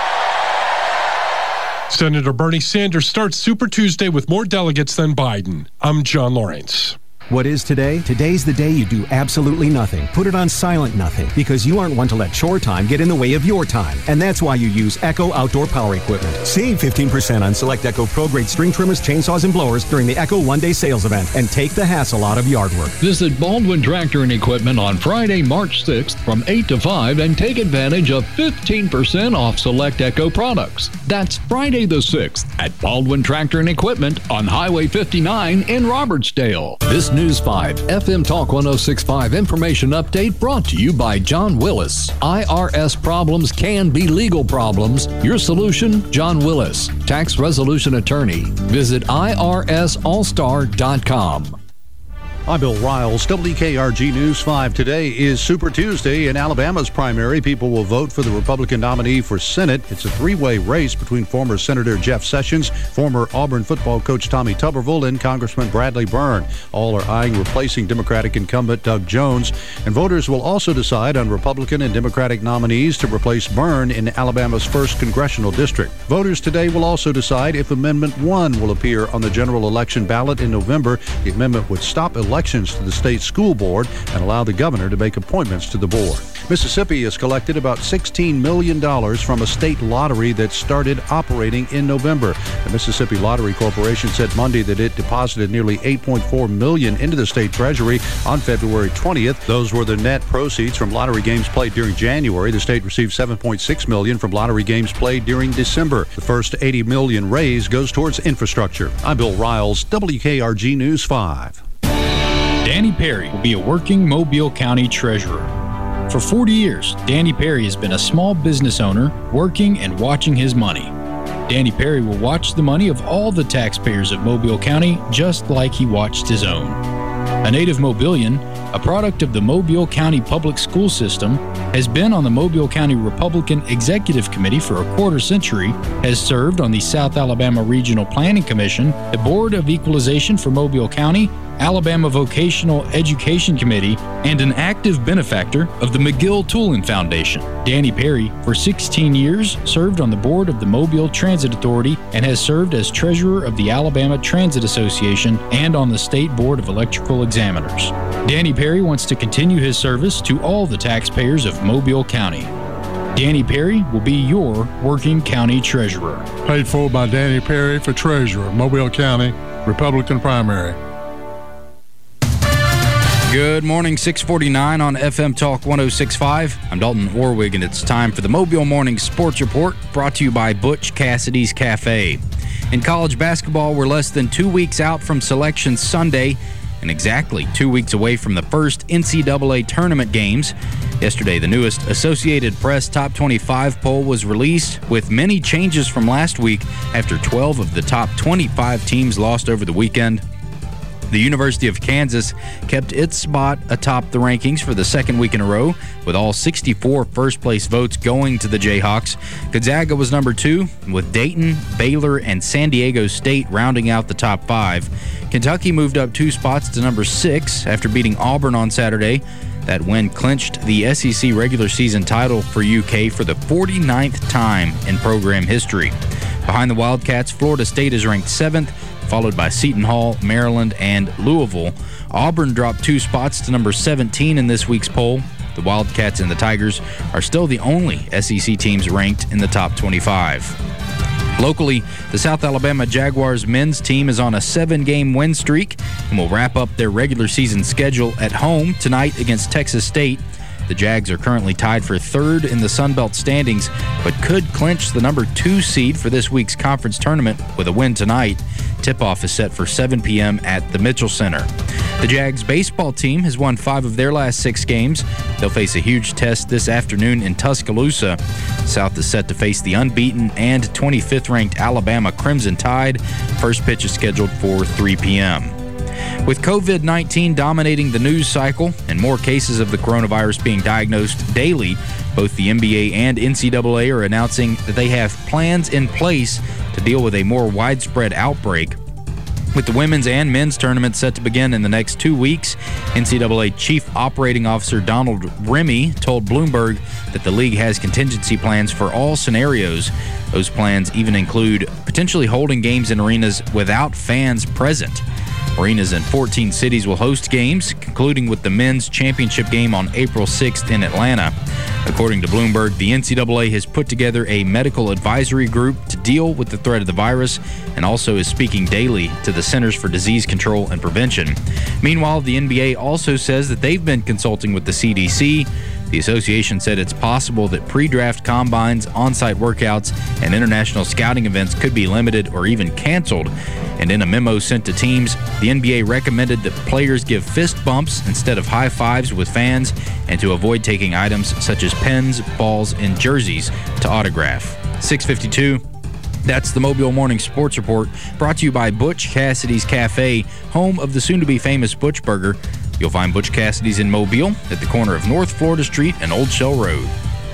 [SPEAKER 13] Senator Bernie Sanders starts Super Tuesday with more delegates than Biden. I'm John Lawrence.
[SPEAKER 17] What is today? Today's the day you do absolutely nothing. Put it on silent nothing, because you aren't one to let chore time get in the way of your time. And that's why you use Echo Outdoor Power Equipment. Save 15% on select Echo Pro Grade string trimmers, chainsaws, and blowers during the Echo one-day sales event, and take the hassle out of yard work.
[SPEAKER 18] Visit Baldwin Tractor and Equipment on Friday, March 6th from 8 to 5 and take advantage of 15% off select Echo products. That's Friday the 6th at Baldwin Tractor and Equipment on Highway 59 in Robertsdale. This News 5 FM Talk 106.5 information update brought to you by John Willis. IRS problems can be legal problems. Your solution, John Willis, tax resolution attorney. Visit IRSallstar.com.
[SPEAKER 19] I'm Bill Riles, WKRG News 5. Today is Super Tuesday. In Alabama's primary, people will vote for the Republican nominee for Senate. It's a three-way race between former Senator Jeff Sessions, former Auburn football coach Tommy Tuberville, and Congressman Bradley Byrne. All are eyeing replacing Democratic incumbent Doug Jones. And voters will also decide on Republican and Democratic nominees to replace Byrne in Alabama's 1st congressional district. Voters today will also decide if Amendment 1 will appear on the general election ballot in November. The amendment would stop elections to the state school board and allow the governor to make appointments to the board. Mississippi has collected about $16 million from a state lottery that started operating in November. The Mississippi Lottery Corporation said Monday that it deposited nearly $8.4 million into the state treasury on February 20th. Those were the net proceeds from lottery games played during January. The state received $7.6 million from lottery games played during December. The first $80 million raised goes towards infrastructure. I'm Bill Riles, WKRG News 5.
[SPEAKER 9] Danny Perry will be a working Mobile County treasurer. For 40 years, Danny Perry has been a small business owner working and watching his money. Danny Perry will watch the money of all the taxpayers of Mobile County just like he watched his own. A native Mobilian, a product of the Mobile County Public School System, has been on the Mobile County Republican Executive Committee for a quarter century, has served on the South Alabama Regional Planning Commission, the Board of Equalization for Mobile County, Alabama Vocational Education Committee, and an active benefactor of the McGill Tulin Foundation. Danny Perry, for 16 years, served on the board of the Mobile Transit Authority and has served as treasurer of the Alabama Transit Association and on the State Board of Electrical Examiners. Danny Perry wants to continue his service to all the taxpayers of Mobile County. Danny Perry will be your working county treasurer.
[SPEAKER 28] Paid for by Danny Perry for treasurer, Mobile County, Republican primary.
[SPEAKER 9] Good morning, 649 on FM Talk 106.5. I'm Dalton Orwig, and it's time for the Mobile Morning Sports Report, brought to you by Butch Cassidy's Cafe. In college basketball, we're less than 2 weeks out from Selection Sunday and exactly 2 weeks away from the first NCAA tournament games. Yesterday, the newest Associated Press Top 25 poll was released, with many changes from last week after 12 of the top 25 teams lost over the weekend. The University of Kansas kept its spot atop the rankings for the second week in a row, with all 64 first-place votes going to the Jayhawks. Gonzaga was number 2, with Dayton, Baylor, and San Diego State rounding out the top 5. Kentucky moved up 2 spots to number 6 after beating Auburn on Saturday. That win clinched the SEC regular season title for UK for the 49th time in program history. Behind the Wildcats, Florida State is ranked 7th, followed by Seton Hall, Maryland, and Louisville. Auburn dropped 2 spots to number 17 in this week's poll. The Wildcats and the Tigers are still the only SEC teams ranked in the top 25. Locally, the South Alabama Jaguars men's team is on a 7-game win streak and will wrap up their regular season schedule at home tonight against Texas State. The Jags are currently tied for third in the Sun Belt standings, but could clinch the number 2 seed for this week's conference tournament with a win tonight. Tip-off is set for 7 p.m. at the Mitchell Center. The Jags baseball team has won 5 of their last 6 games. They'll face a huge test this afternoon in Tuscaloosa. South is set to face the unbeaten and 25th-ranked Alabama Crimson Tide. First pitch is scheduled for 3 p.m. With COVID-19 dominating the news cycle and more cases of the coronavirus being diagnosed daily, both the NBA and NCAA are announcing that they have plans in place to deal with a more widespread outbreak. With the women's and men's tournaments set to begin in the next 2 weeks, NCAA Chief Operating Officer Donald Remy told Bloomberg that the league has contingency plans for all scenarios. Those plans even include potentially holding games in arenas without fans present. Arenas in 14 cities will host games, concluding with the men's championship game on April 6th in Atlanta. According to Bloomberg, the NCAA has put together a medical advisory group to deal with the threat of the virus and also is speaking daily to the Centers for Disease Control and Prevention. Meanwhile, the NBA also says that they've been consulting with the CDC. The association said it's possible that pre-draft combines, on-site workouts, and international scouting events could be limited or even canceled. And in a memo sent to teams, the NBA recommended that players give fist bumps instead of high fives with fans and to avoid taking items such as pens, balls, and jerseys to autograph. 6:52. That's the Mobile Morning Sports Report, brought to you by Butch Cassidy's Cafe, home of the soon-to-be famous Butch Burger. You'll find Butch Cassidy's in Mobile at the corner of North Florida Street and Old Shell Road.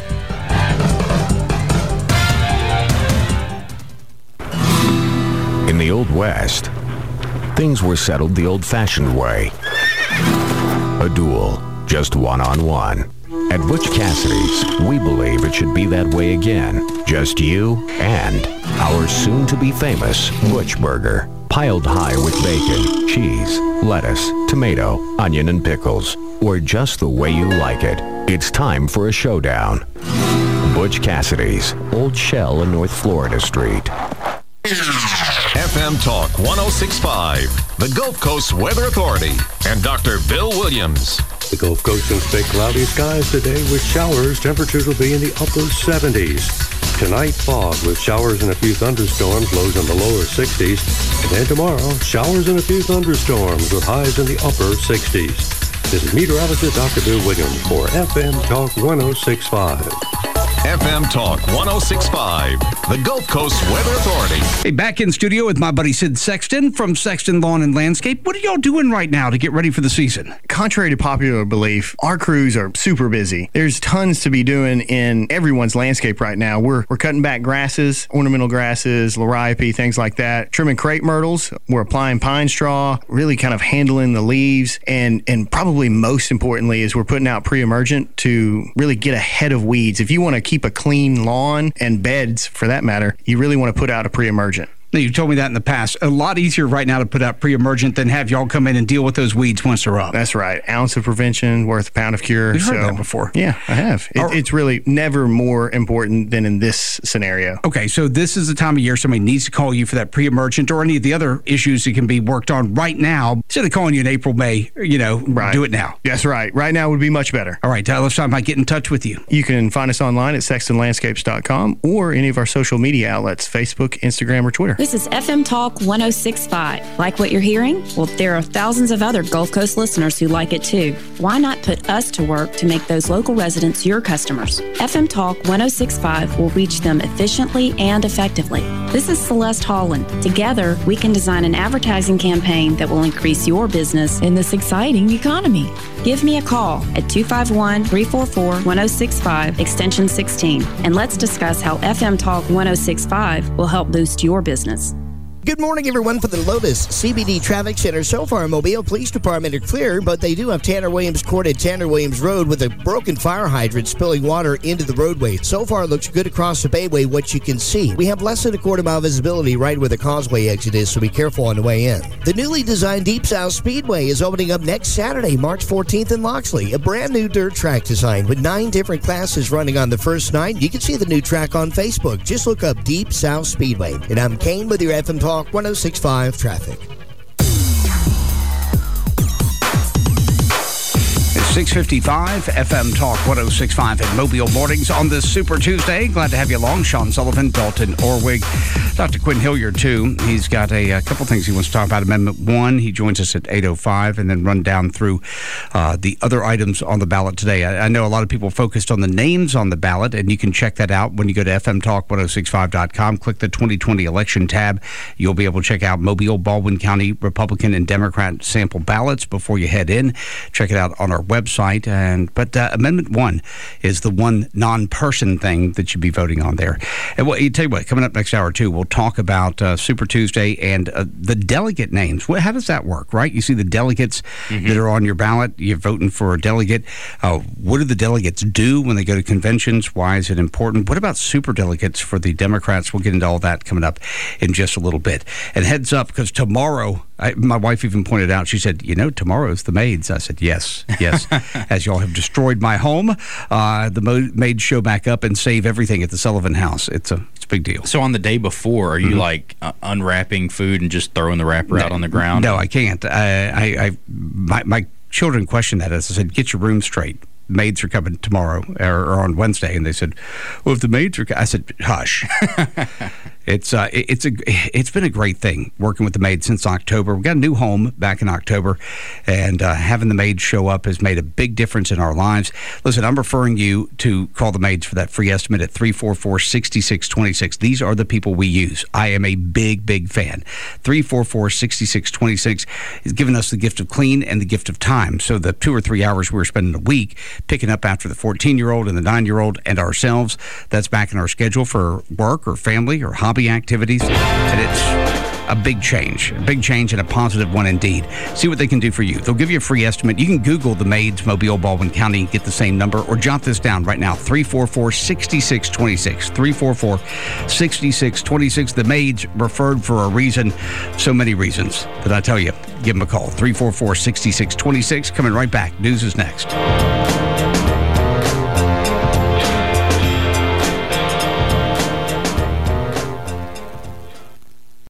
[SPEAKER 11] In the Old West, things were settled the old-fashioned way. A duel, just one-on-one. At Butch Cassidy's, we believe it should be that way again. Just you and our soon-to-be famous Butch Burger. Piled high with bacon, cheese, lettuce, tomato, onion, and pickles. Or just the way you like it. It's time for a showdown. Butch Cassidy's, Old Shell and North Florida Street.
[SPEAKER 1] FM Talk 106.5, the Gulf Coast Weather Authority, and Dr. Bill Williams.
[SPEAKER 3] The Gulf Coast and stay cloudy skies today with showers. Temperatures will be in the upper 70s. Tonight, fog with showers and a few thunderstorms, lows in the lower 60s. And then tomorrow, showers and a few thunderstorms with highs in the upper 60s. This is meteorologist Dr. Bill Williams for FM Talk 106.5.
[SPEAKER 1] FM Talk 106.5, the Gulf Coast Weather Authority.
[SPEAKER 2] Hey, back in studio with my buddy Sid Sexton from Sexton Lawn and Landscape. What are y'all doing right now to get ready for the season?
[SPEAKER 20] Contrary to popular belief, our crews are super busy. There's tons to be doing in everyone's landscape right now. We're cutting back grasses, ornamental grasses, liriope, things like that. Trimming crepe myrtles. We're applying pine straw, really kind of handling the leaves. And probably most importantly is we're putting out pre-emergent to really get ahead of weeds. If you want to keep a clean lawn and beds, for that matter, you really want to put out a pre-emergent.
[SPEAKER 2] You told me that in the past. A lot easier right now to put out pre-emergent than have y'all come in and deal with those weeds once they're up.
[SPEAKER 20] That's right. Ounce of prevention worth a pound of cure.
[SPEAKER 2] You've heard that before.
[SPEAKER 20] Yeah, I have. It's really never more important than in this scenario.
[SPEAKER 2] Okay, so this is the time of year somebody needs to call you for that pre-emergent or any of the other issues that can be worked on right now. Instead of calling you in April, May, right. Do it now.
[SPEAKER 20] That's right. Right now would be much better.
[SPEAKER 2] All right, tell us how I might get in touch with you.
[SPEAKER 20] You can find us online at sextonlandscapes.com or any of our social media outlets, Facebook, Instagram, or Twitter.
[SPEAKER 21] This is FM Talk 106.5. Like what you're hearing? Well, there are thousands of other Gulf Coast listeners who like it too. Why not put us to work to make those local residents your customers? FM Talk 106.5 will reach them efficiently and effectively. This is Celeste Holland. Together, we can design an advertising campaign that will increase your business in this exciting economy. Give me a call at 251-344-1065, extension 16, and let's discuss how FM Talk 106.5 will help boost your business.
[SPEAKER 8] Good morning, everyone, for the Lotus CBD Traffic Center. So far, Mobile Police Department are clear, but they do have Tanner Williams Court at Tanner Williams Road with a broken fire hydrant spilling water into the roadway. So far, it looks good across the Bayway, what you can see. We have less than a quarter mile visibility right where the Causeway exit is, so be careful on the way in. The newly designed Deep South Speedway is opening up next Saturday, March 14th in Loxley. A brand new dirt track design with 9 different classes running on the first night. You can see the new track on Facebook. Just look up Deep South Speedway. And I'm Kane with your FM Talk 106.5 traffic.
[SPEAKER 2] It's 6:55 FM Talk 106.5 at Mobile Mornings on this Super Tuesday. Glad to have you along. Sean Sullivan, Dalton Orwig, Dr. Quinn Hilliard, too. He's got a couple things he wants to talk about. Amendment 1, he joins us at 8:05 and then run down through the other items on the ballot today. I know a lot of people focused on the names on the ballot, and you can check that out when you go to fmtalk1065.com. Click the 2020 election tab. You'll be able to check out Mobile, Baldwin County, Republican, and Democrat sample ballots before you head in. Check it out on our website. But Amendment 1 is the one non-person thing that you'd be voting on there. And well, you tell you what, coming up next hour, too, we'll talk about Super Tuesday and the delegate names. How does that work, right? You see the delegates that are on your ballot. You're voting for a delegate. What do the delegates do when they go to conventions? Why is it important? What about super delegates for the Democrats? We'll get into all that coming up in just a little bit. And heads up, because tomorrow, my wife even pointed out, she said, tomorrow's the maids. I said, yes. As y'all have destroyed my home, the maids show back up and save everything at the Sullivan house. It's a big deal.
[SPEAKER 9] So on the day before, are you unwrapping food and just throwing the wrapper out on the ground?
[SPEAKER 2] No, I can't. My children questioned that. As I said, get your room straight. Maids are coming tomorrow or on Wednesday, and they said, "Well, if the maids are," I said, "Hush." It's been a great thing working with the maids since October. We got a new home back in October, and having the maids show up has made a big difference in our lives. Listen, I'm referring you to call the maids for that free estimate at 344-6626. These are the people we use. I am a big fan. 344-6626 is giving us the gift of clean and the gift of time. So the 2 or 3 hours we're spending a week picking up after the 14-year-old and the 9-year-old and ourselves, that's back in our schedule for work or family or hobby activities, and it's a big change and a positive one indeed. See what they can do for you. They'll give you a free estimate. You can Google the maids, Mobile, Baldwin County, and get the same number, or jot this down right now, 344-6626. 344-6626. The maids referred for a reason, so many reasons that I tell you. Give them a call, 344-6626. Coming right back. News is next.